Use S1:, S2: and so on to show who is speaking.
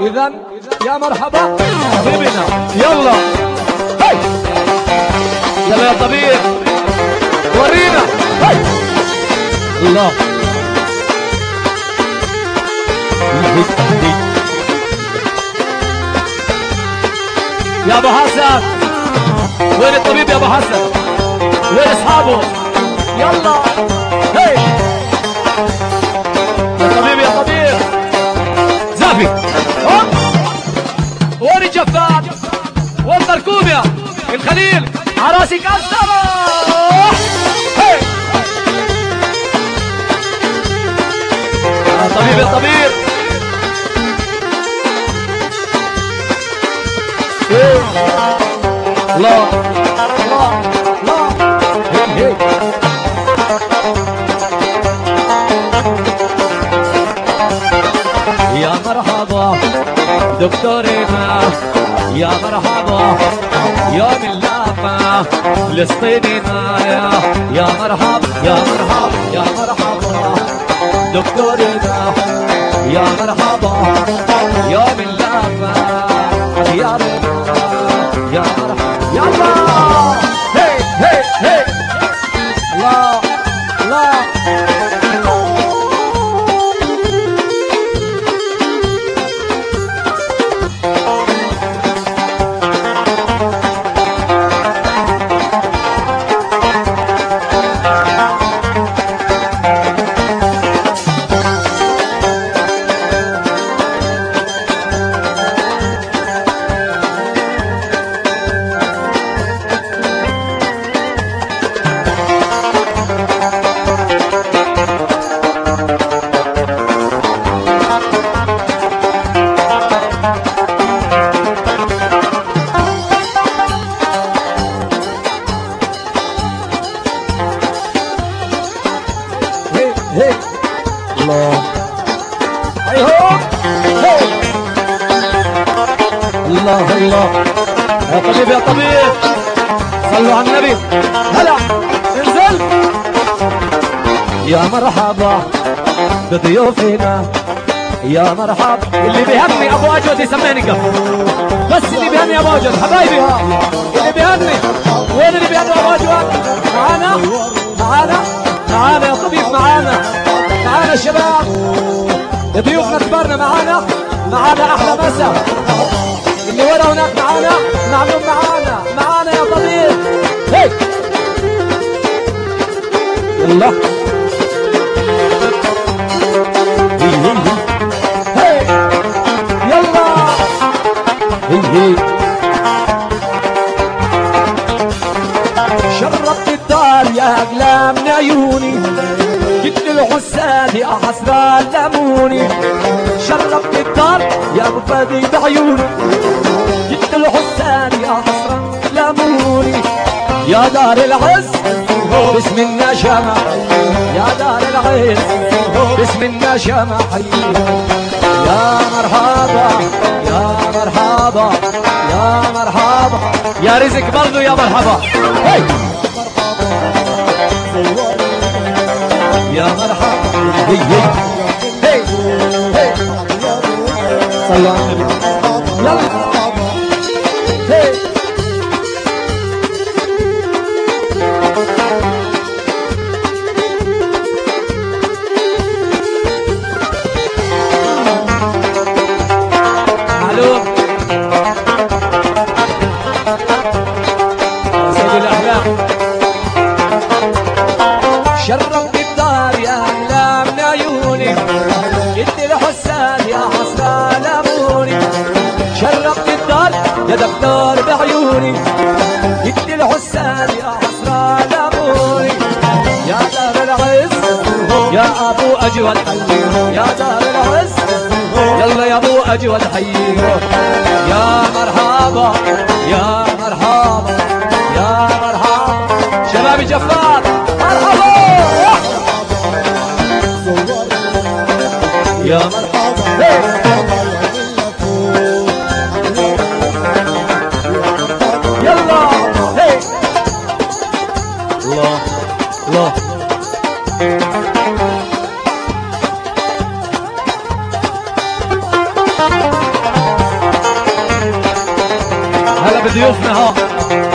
S1: إذا يا مرحبا طبيبنا، يلا هاي يلا يا طبيب ورينا هاي الله يا ابو حسن. وين الطبيب يا ابو حسن؟ وين اصحابه؟ يلا هي يا طبيب يا طبيب زافي. وين الجفار؟ وين مركوبيا الخليل؟ عراسي كسر. هي يا طبيب يا طبيب. لا لا لا هي هي يا مرحبا دكتورنا، يا مرحبا يوم اللافة فلسطيننا، يا مرحبا يا مرحبا يا مرحبا دكتورنا، يا مرحبا يوم اللافة يا رب يا مرحبا يلا هي هي هي لا لا الله ايوه الله الله يا طبيب يا طبيب صلوا على النبي. هلا انزل يا مرحبا بضيوفنا، يا مرحبا. اللي بيهني ابو اجود يسمعني قبل، بس اللي بيهني ابو اجود حبايبي ها اللي بيهني. وين اللي بيهني ابو اجود؟ معانا معانا معانا يا طبيب، معانا معانا شباب ضيوفنا كبرنا، معانا معانا احلى مسا. اللي ورا هناك معانا معلوم، معانا معانا يا طبيب. هي يلا هي يلا هي شربت الدار يا اغلى من عيوني، جبت الحساد يا حسرة لموني. شربت الدار يا ابو فادي بعيوني، جبت الحساد يا حسرة لموني. يا دار العز باسم النجمة، يا دار العز باسم النجمة حييها. يا مرحبا يا مرحبا يا مرحبا يا رزق برضو يا مرحبا. هي يا مرحبا هي هي هي صلوا على النبي. يلا هي معلوم سيد الاحلام. شربت الدار يا اغلى من عيوني، جبت الحسان يا حسرة لموني. شربت الدار يا دكتور بعيوني، جبت الحسان يا حسرة لموني. يا دار العز يا ابو اجود، يا دار العز يلا يا ابو اجود حييكم. يا مرحبا يا مرحبا يا مرحبا شباب جفار، مرحبا يا مرحبا. يلا هي الله الله بضيوفنا ها